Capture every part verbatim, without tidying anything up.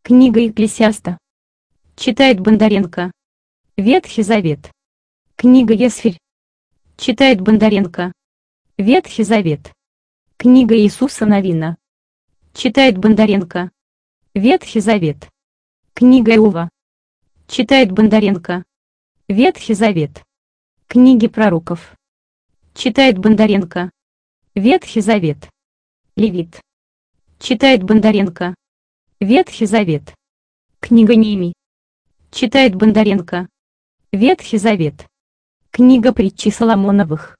Книга Екклесиаста. Читает Бондаренко. Ветхий Завет. Книга Есфирь. Читает Бондаренко. Ветхий Завет. Книга Иисуса Навина. Читает Бондаренко. Ветхий Завет. Книга Иова. Читает Бондаренко. Ветхий Завет. Книги пророков. Читает Бондаренко. Ветхий Завет. Левит. Читает Бондаренко. Ветхий Завет. Книга Неемии. Читает Бондаренко. Ветхий Завет. Книга притчи Соломоновых.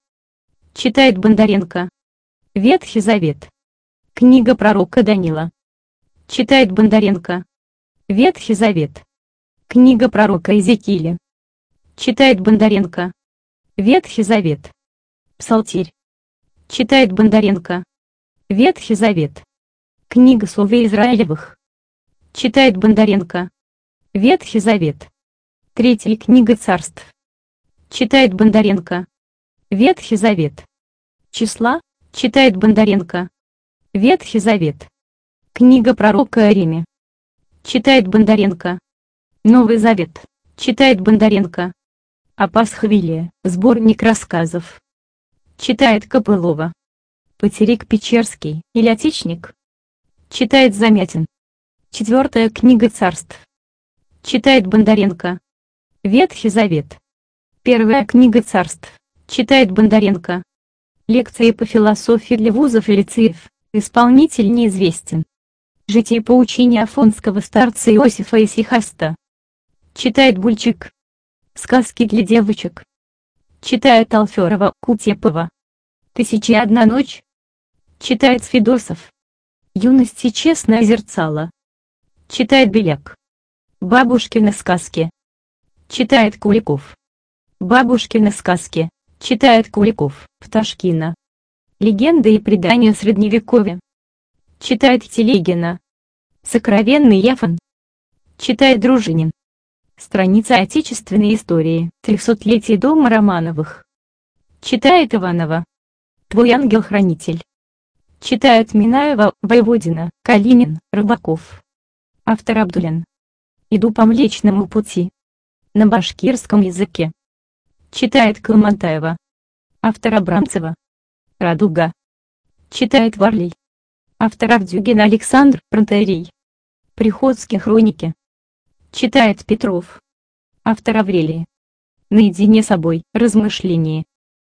Читает Бондаренко. Ветхий Завет. Книга пророка Данила. Читает Бондаренко. Ветхий Завет. Книга пророка Иезекииля. Читает Бондаренко. Ветхий Завет. Псалтирь. Читает Бондаренко. Ветхий Завет. Книга Сове Израилевых. Читает Бондаренко. Ветхий Завет. Третья книга царств. Читает Бондаренко. Ветхий Завет. Числа. Читает Бондаренко. Ветхий Завет. Книга пророка о Риме. Читает Бондаренко. Новый Завет. Читает Бондаренко. О Пасхвиле. Сборник рассказов. Читает Копылова. Потерик Печерский или Отечник. Читает Замятин. Четвертая книга царств. Читает Бондаренко. Ветхий Завет. Первая книга царств. Читает Бондаренко. Лекции по философии для вузов и лицеев. Исполнитель неизвестен. Житие поучения афонского старца Иосифа Исихаста. Читает Бульчик. Сказки для девочек. Читает Алферова, Кутепова. Тысяча и одна ночь. Читает Федосов. Юности честное зерцало. Читает Беляк. Бабушкины сказки. Читает Куликов. Бабушкины сказки. Читает Куликов, Пташкина. Легенды и предания Средневековья. Читает Телегина. Сокровенный Яфон. Читает Дружинин. Страница отечественной истории, трехсотлетие дома Романовых. Читает Иванова. Твой ангел-хранитель. Читает Минаева, Воеводина, Калинин, Рыбаков. Автор Абдулин. Иду по Млечному пути. На башкирском языке. Читает Калмантаева. Автор Абрамцева. Радуга. Читает Варлей. Автор Авдюгин Александр, Протоиерей. Приходские хроники. Читает Петров. Автор Аврелий. Наедине с собой. Размышления.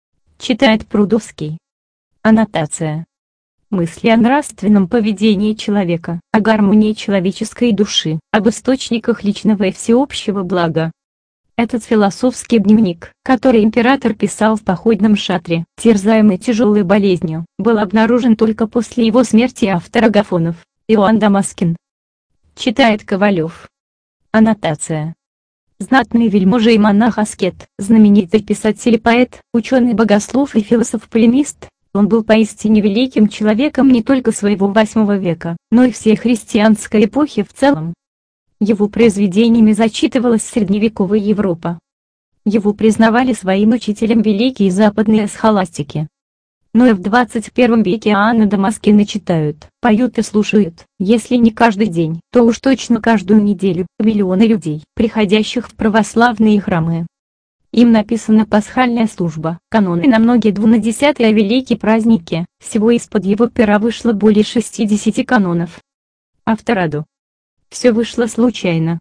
Читает Прудовский. Аннотация. Мысли о нравственном поведении человека, о гармонии человеческой души, об источниках личного и всеобщего блага. Этот философский дневник, который император писал в походном шатре, терзаемый тяжелой болезнью, был обнаружен только после его смерти. Автор Агафонов, Иоанн Дамаскин. Читает Ковалев. Аннотация. Знатный вельможа и монах-аскет, знаменитый писатель и поэт, ученый-богослов и философ-полемист, он был поистине великим человеком не только своего восьмого века, но и всей христианской эпохи в целом. Его произведениями зачитывалась средневековая Европа. Его признавали своим учителем великие западные схоластики. Но и в двадцать первом веке Иоанна Дамаскина читают, поют и слушают, если не каждый день, то уж точно каждую неделю, миллионы людей, приходящих в православные храмы. Им написана пасхальная служба, каноны на многие двунадесятые великие праздники, всего из-под его пера вышло более шестидесяти канонов. Автор Аду. Все вышло случайно.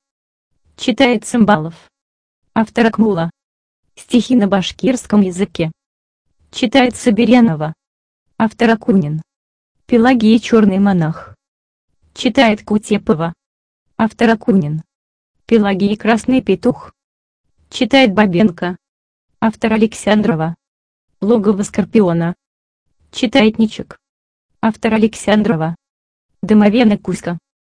Читает Цымбалов. Автор Акмула. Стихи на башкирском языке. Читает Соберянова. Автор Акунин. Пелагия черный монах. Читает Кутепова. Автор Акунин. Пелагия красный петух. Читает Бабенко. Автор Александрова. Логово Скорпиона. Читает Ничек. Автор Александрова. Домовена Кузька.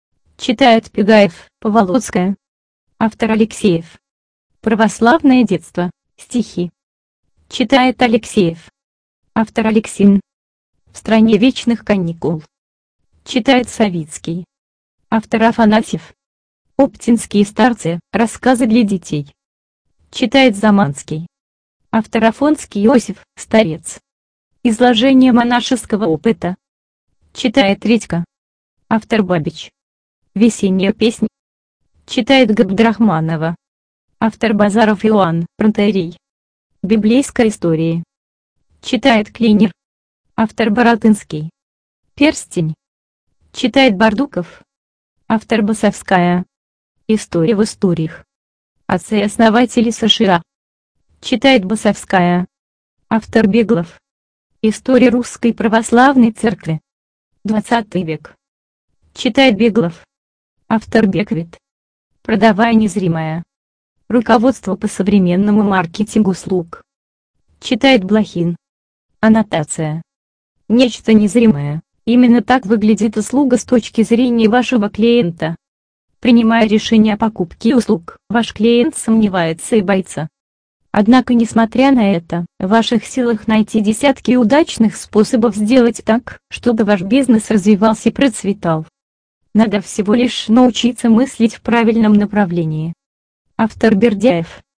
Читает Пегаев, Поволоцкая. Автор Алексеев. Православное детство. Стихи. Читает Алексеев. Автор Алексин. В стране вечных каникул. Читает Савицкий. Автор Афанасьев. Оптинские старцы. Рассказы для детей. Читает Заманский. Автор Афонский Иосиф, старец. Изложение монашеского опыта. Читает Редька. Автор Бабич. Весенняя песня. Читает Габдрахманова. Автор Базаров Иоанн, Пронтерий. Библейская история. Читает Клинер. Автор Боротынский. Перстень. Читает Бардуков. Автор Басовская. История в историях. Отцы-основатели США. Читает Басовская. Автор Беглов. История Русской Православной Церкви. двадцатый век. Читает Беглов. Автор Беквит. Продавая незримое. Руководство по современному маркетингу услуг. Читает Блохин. Аннотация. Нечто незримое. Именно так выглядит услуга с точки зрения вашего клиента. Принимая решение о покупке услуг, ваш клиент сомневается и боится. Однако, несмотря на это, в ваших силах найти десятки удачных способов сделать так, чтобы ваш бизнес развивался и процветал. Надо всего лишь научиться мыслить в правильном направлении. Автор Бердяев.